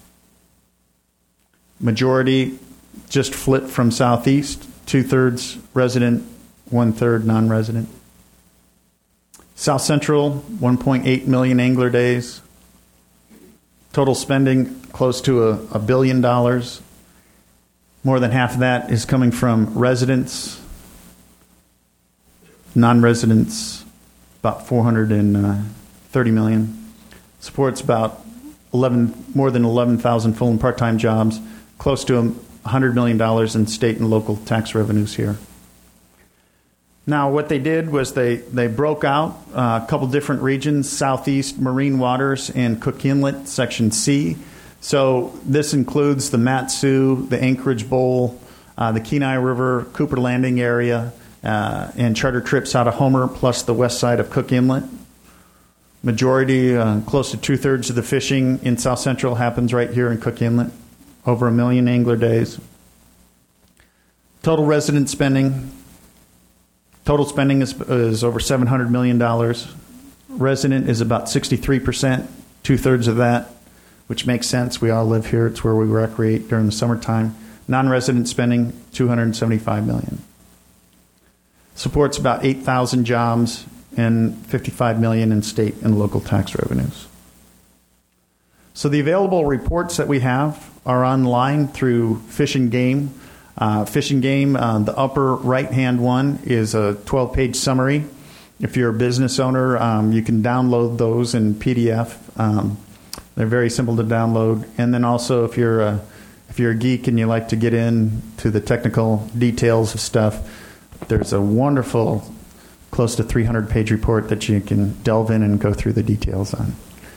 Majority just flipped from Southeast, 2/3 resident, 1/3 non-resident. South Central, 1.8 million angler days. Total spending close to $1 billion. More than half of that is coming from residents. Non-residents, about $430 million. Supports about more than 11,000 full and part-time jobs. Close to $100 million in state and local tax revenues here. Now, what they did was they broke out a couple different regions, Southeast Marine Waters and Cook Inlet, Section C. So this includes the Mat-Su, the Anchorage Bowl, the Kenai River, Cooper Landing area, and charter trips out of Homer, plus the west side of Cook Inlet. Majority, close to 2/3 of the fishing in South Central happens right here in Cook Inlet. Over 1 million angler days. Total resident spending. Total spending is over $700 million. Resident is about 63%, 2/3 of that, which makes sense. We all live here. It's where we recreate during the summertime. Non-resident spending, $275 million. Supports about 8,000 jobs and $55 million in state and local tax revenues. So the available reports that we have are online through Fish and Game. Fish and Game, the upper right-hand one is a 12-page summary. If you're a business owner, you can download those in PDF. They're very simple to download. And then also, if you're a geek and you like to get into the technical details of stuff, there's a wonderful, close to 300-page report that you can delve in and go through the details on.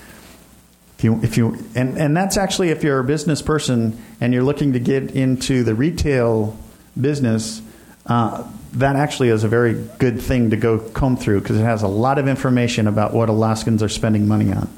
And that's actually if you're a business person and you're looking to get into the retail business, that actually is a very good thing to go comb through because it has a lot of information about what Alaskans are spending money on.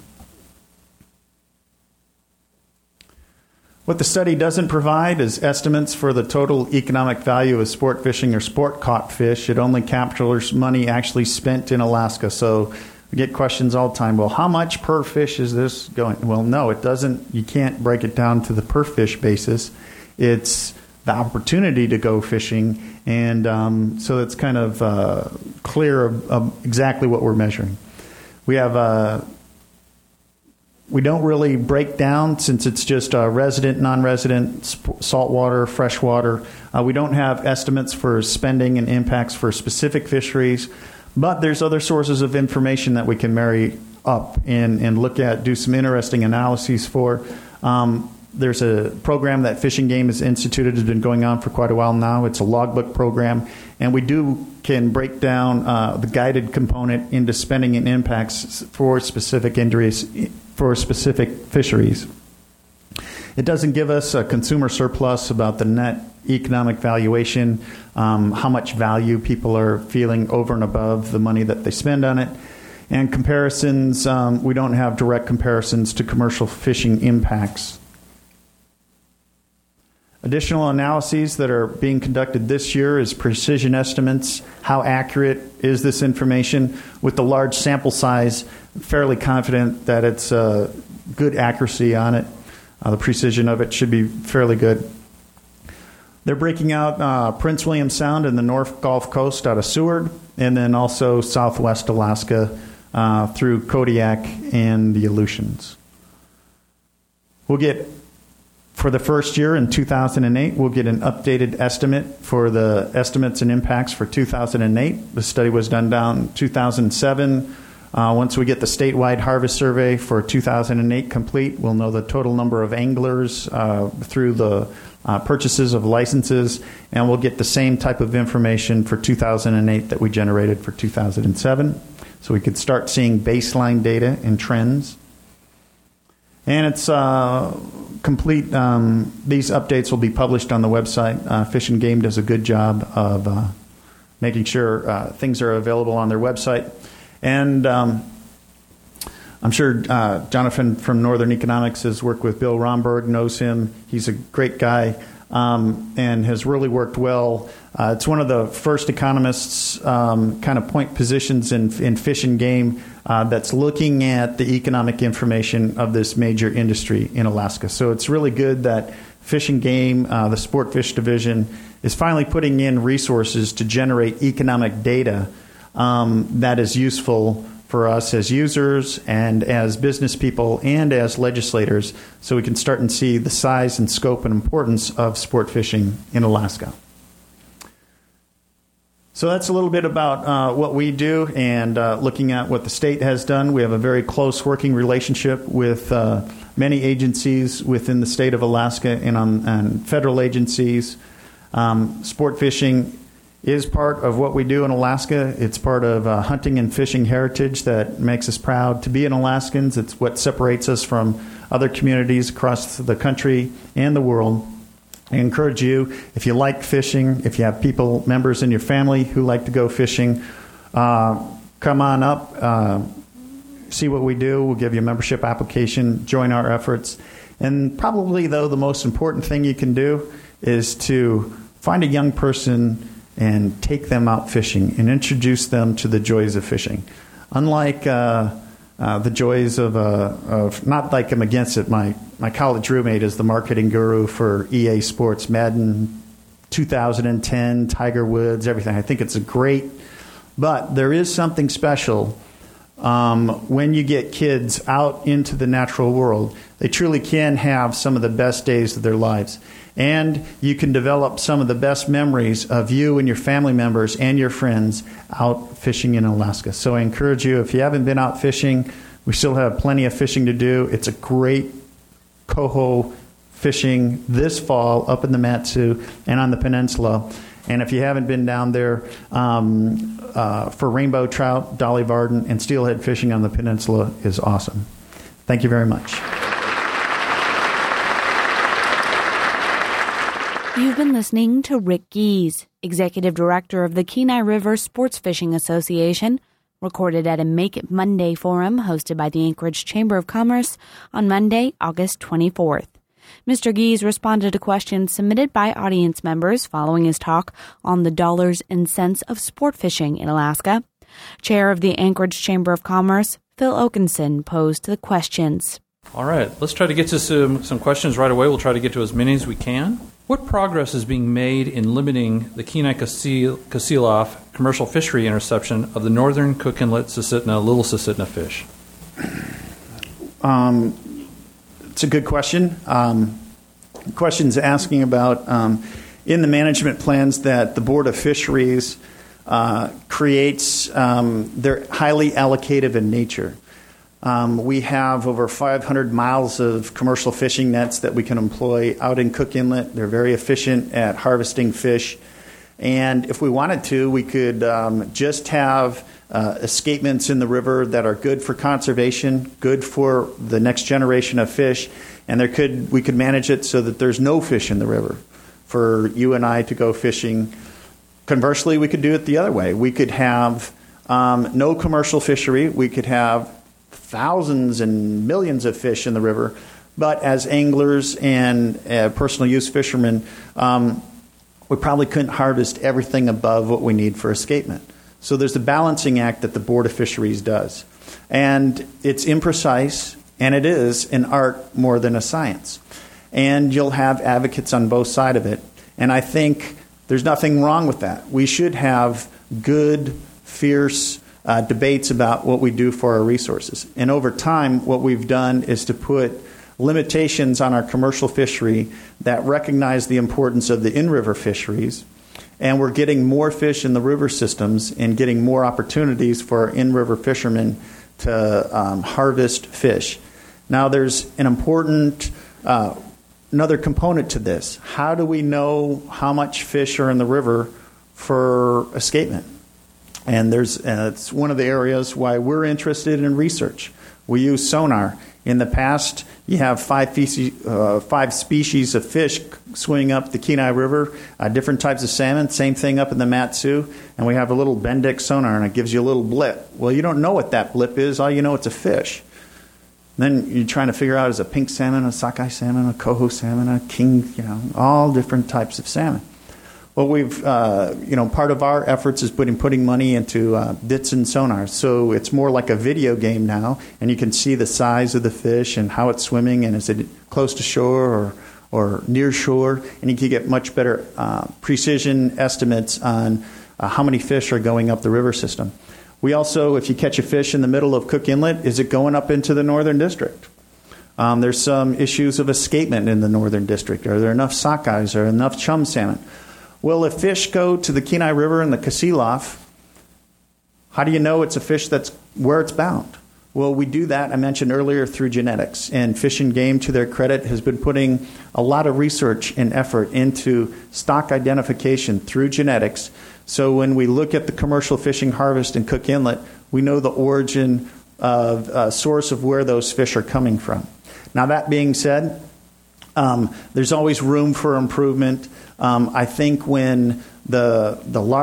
What the study doesn't provide is estimates for the total economic value of sport fishing or sport caught fish. It only captures money actually spent in Alaska. So we get questions all the time. Well, how much per fish is this going? Well, no, it doesn't. You can't break it down to the per fish basis. It's the opportunity to go fishing. And so it's kind of clear of exactly what we're measuring. We have we don't really break down, since it's just resident, non-resident, saltwater, freshwater. We don't have estimates for spending and impacts for specific fisheries, but there's other sources of information that we can marry up and look at, do some interesting analyses for. There's a program that Fish and Game has instituted, has been going on for quite a while now. It's a logbook program, and we can break down the guided component into spending and impacts for specific injuries for specific fisheries. It doesn't give us a consumer surplus about the net economic valuation, how much value people are feeling over and above the money that they spend on it. And comparisons, we don't have direct comparisons to commercial fishing impacts. Additional analyses that are being conducted this year is precision estimates. How accurate is this information? With the large sample size, fairly confident that it's good accuracy on it. The precision of it should be fairly good. They're breaking out Prince William Sound and the North Gulf Coast out of Seward, and then also Southwest Alaska through Kodiak and the Aleutians. We'll get, for the first year in 2008, we'll get an updated estimate for the estimates and impacts for 2008. The study was done down 2007. Once we get the statewide harvest survey for 2008 complete, we'll know the total number of anglers through the purchases of licenses, and we'll get the same type of information for 2008 that we generated for 2007. So we could start seeing baseline data and trends. And it's complete. These updates will be published on the website. Fish and Game does a good job of making sure things are available on their website. And I'm sure Jonathan from Northern Economics has worked with Bill Romberg, knows him. He's a great guy and has really worked well. It's one of the first economists kind of point positions in Fish and Game that's looking at the economic information of this major industry in Alaska. So it's really good that Fish and Game, the Sport Fish Division, is finally putting in resources to generate economic data that is useful for us as users and as business people and as legislators, so we can start and see the size and scope and importance of sport fishing in Alaska. So that's a little bit about what we do and looking at what the state has done. We have a very close working relationship with many agencies within the state of Alaska and federal agencies. Sport fishing is part of what we do in Alaska. It's part of hunting and fishing heritage that makes us proud to be an Alaskans. It's what separates us from other communities across the country and the world. I encourage you, if you like fishing, if you have members in your family who like to go fishing, come on up, see what we do. We'll give you a membership application, join our efforts. And probably, though, the most important thing you can do is to find a young person and take them out fishing and introduce them to the joys of fishing. Unlike the joys of not like I'm against it. My college roommate is the marketing guru for EA Sports, Madden 2010, Tiger Woods, everything. I think it's great, but there is something special when you get kids out into the natural world. They truly can have some of the best days of their lives. And you can develop some of the best memories of you and your family members and your friends out fishing in Alaska. So I encourage you, if you haven't been out fishing, we still have plenty of fishing to do. It's a great coho fishing this fall up in the Mat-Su and on the peninsula. And if you haven't been down there for rainbow trout, dolly varden, and steelhead fishing on the peninsula is awesome. Thank you very much. You've been listening to Rick Gies, Executive Director of the Kenai River Sports Fishing Association, recorded at a Make It Monday forum hosted by the Anchorage Chamber of Commerce on Monday, August 24th. Mr. Gies responded to questions submitted by audience members following his talk on the dollars and cents of sport fishing in Alaska. Chair of the Anchorage Chamber of Commerce, Phil Oakenson, posed the questions. All right, let's try to get to some questions right away. We'll try to get to as many as we can. What progress is being made in limiting the Kenai-Kasilof commercial fishery interception of the northern Cook Inlet Susitna, Little Susitna fish? It's a good question. Question's asking about in the management plans that the Board of Fisheries creates, they're highly allocative in nature. We have over 500 miles of commercial fishing nets that we can employ out in Cook Inlet. They're very efficient at harvesting fish. And if we wanted to, we could just have escapements in the river that are good for conservation, good for the next generation of fish, and we could manage it so that there's no fish in the river for you and I to go fishing. Conversely, we could do it the other way. We could have no commercial fishery. We could have thousands and millions of fish in the river, but as anglers and personal use fishermen, we probably couldn't harvest everything above what we need for escapement. So there's a balancing act that the Board of Fisheries does. And it's imprecise, and it is an art more than a science. And you'll have advocates on both sides of it. And I think there's nothing wrong with that. We should have good, fierce debates about what we do for our resources. And over time, what we've done is to put limitations on our commercial fishery that recognize the importance of the in-river fisheries. And we're getting more fish in the river systems and getting more opportunities for our in-river fishermen to harvest fish. Now, there's an important another component to this. How do we know how much fish are in the river for escapement? And it's one of the areas why we're interested in research. We use sonar. In the past, you have five species of fish swimming up the Kenai River, different types of salmon, same thing up in the Mat-Su, and we have a little Bendix sonar, and it gives you a little blip. Well, you don't know what that blip is. All you know it's a fish. Then you're trying to figure out is a pink salmon, a sockeye salmon, a coho salmon, a king, all different types of salmon. Well, we've, part of our efforts is putting money into DITS and sonars. So it's more like a video game now, and you can see the size of the fish and how it's swimming, and is it close to shore or near shore, and you can get much better precision estimates on how many fish are going up the river system. We also, if you catch a fish in the middle of Cook Inlet, is it going up into the Northern District? There's some issues of escapement in the Northern District. Are there enough sockeyes? Are there enough chum salmon? Well, if fish go to the Kenai River and the Kasilof, how do you know it's a fish that's where it's bound? Well, we do that, I mentioned earlier, through genetics. And Fish and Game, to their credit, has been putting a lot of research and effort into stock identification through genetics. So when we look at the commercial fishing harvest in Cook Inlet, we know the origin of source of where those fish are coming from. Now, that being said, there's always room for improvement. I think when the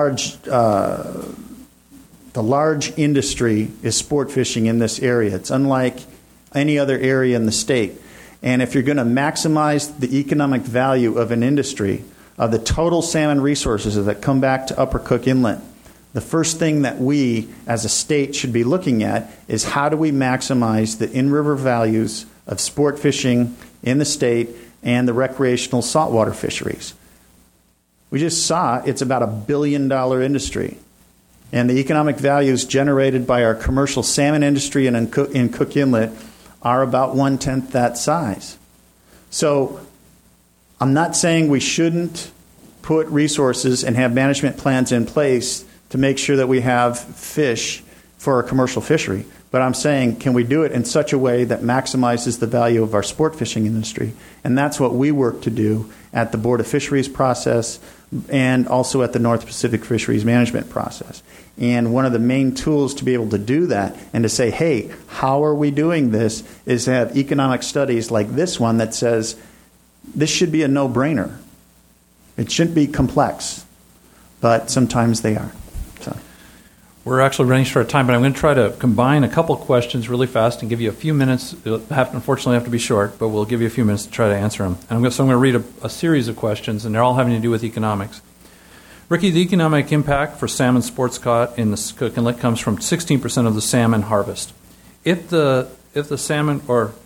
large industry is sport fishing in this area, it's unlike any other area in the state. And if you're going to maximize the economic value of an industry, of the total salmon resources that come back to Upper Cook Inlet, the first thing that we as a state should be looking at is how do we maximize the in-river values of sport fishing in the state and the recreational saltwater fisheries. We just saw it's about $1 billion industry. And the economic values generated by our commercial salmon industry in Cook Inlet are about 1/10 that size. So I'm not saying we shouldn't put resources and have management plans in place to make sure that we have fish for our commercial fishery. But I'm saying, can we do it in such a way that maximizes the value of our sport fishing industry? And that's what we work to do at the Board of Fisheries process and also at the North Pacific Fisheries Management process. And one of the main tools to be able to do that and to say, hey, how are we doing this, is to have economic studies like this one that says this should be a no-brainer. It shouldn't be complex, but sometimes they are. So. We're actually running short of time, but I'm going to try to combine a couple questions really fast and give you a few minutes. It'll unfortunately have to be short, but we'll give you a few minutes to try to answer them. And I'm going to read a series of questions, and they're all having to do with economics. Ricky, the economic impact for salmon sports caught in the Cook Inlet comes from 16% of the salmon harvest. If the salmon, or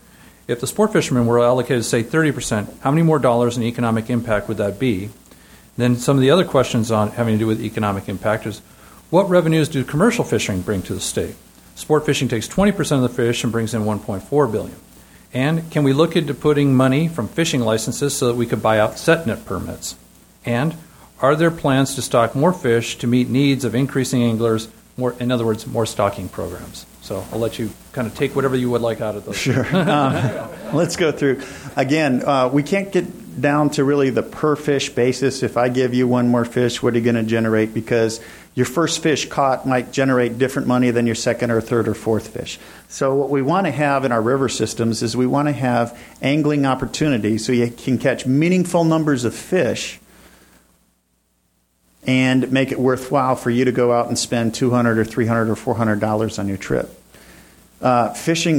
If the sport fishermen were allocated, say, 30%, how many more dollars in economic impact would that be? Then some of the other questions on having to do with economic impact is, what revenues do commercial fishing bring to the state? Sport fishing takes 20% of the fish and brings in $1.4 billion. And can we look into putting money from fishing licenses so that we could buy out set net permits? And are there plans to stock more fish to meet needs of increasing anglers, in other words, more stocking programs? So I'll let you kind of take whatever you would like out of those. Sure. Let's go through. Again, we can't get down to really the per fish basis. If I give you one more fish, what are you going to generate? Because your first fish caught might generate different money than your second or third or fourth fish. So what we want to have in our river systems is we want to have angling opportunities so you can catch meaningful numbers of fish and make it worthwhile for you to go out and spend $200 or $300 or $400 on your trip. Fishing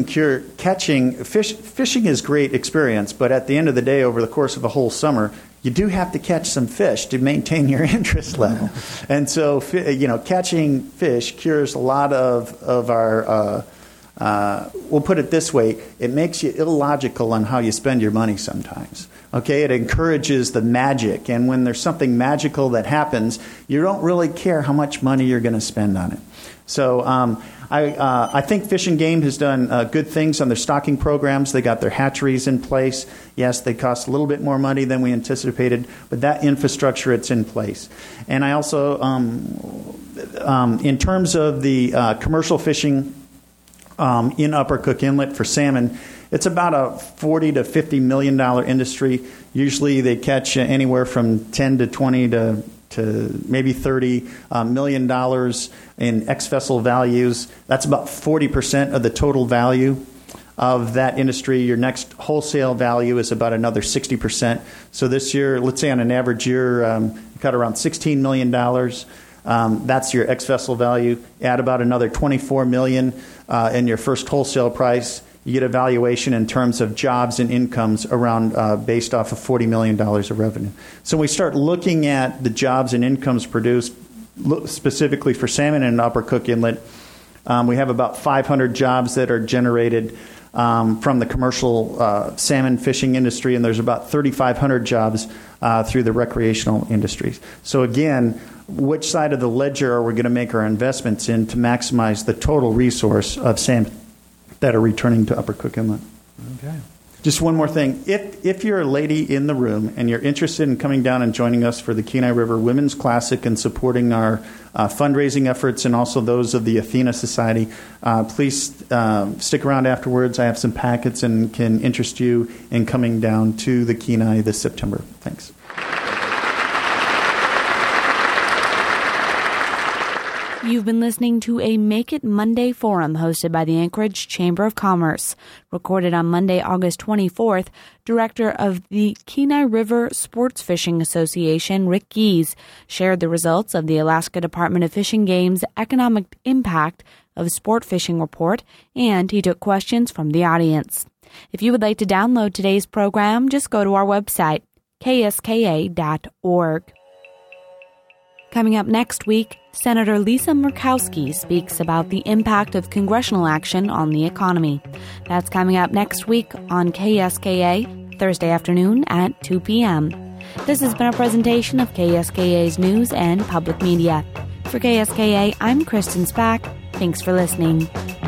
is great experience, but at the end of the day, over the course of a whole summer, you do have to catch some fish to maintain your interest level. And so, catching fish cures a lot of our. We'll put it this way: it makes you illogical on how you spend your money sometimes. Okay, it encourages the magic, and when there's something magical that happens, you don't really care how much money you're going to spend on it. So I think Fish and Game has done good things on their stocking programs. They got their hatcheries in place. Yes, they cost a little bit more money than we anticipated, but that infrastructure, it's in place. And I also, in terms of the commercial fishing in Upper Cook Inlet for salmon, it's about a $40 to $50 million industry. Usually they catch anywhere from 10 to 20 to maybe $30 million in ex-vessel values. That's about 40% of the total value of that industry. Your next wholesale value is about another 60%. So this year, let's say on an average year, you cut around $16 million. That's your ex-vessel value. Add about another $24 million in your first wholesale price. You get a valuation in terms of jobs and incomes around based off of $40 million of revenue. So we start looking at the jobs and incomes produced specifically for salmon in Upper Cook Inlet. We have about 500 jobs that are generated from the commercial salmon fishing industry, and there's about 3,500 jobs through the recreational industries. So again, which side of the ledger are we going to make our investments in to maximize the total resource of salmon that are returning to Upper Cook Inlet? Okay. Just one more thing. If you're a lady in the room and you're interested in coming down and joining us for the Kenai River Women's Classic and supporting our fundraising efforts and also those of the Athena Society, please stick around afterwards. I have some packets and can interest you in coming down to the Kenai this September. Thanks. You've been listening to a Make It Monday forum hosted by the Anchorage Chamber of Commerce. Recorded on Monday, August 24th, Director of the Kenai River Sports Fishing Association, Rick Gies, shared the results of the Alaska Department of Fish and Game's Economic Impact of Sport Fishing Report, and he took questions from the audience. If you would like to download today's program, just go to our website, kska.org. Coming up next week, Senator Lisa Murkowski speaks about the impact of congressional action on the economy. That's coming up next week on KSKA, Thursday afternoon at 2 p.m. This has been a presentation of KSKA's news and public media. For KSKA, I'm Kristen Spack. Thanks for listening.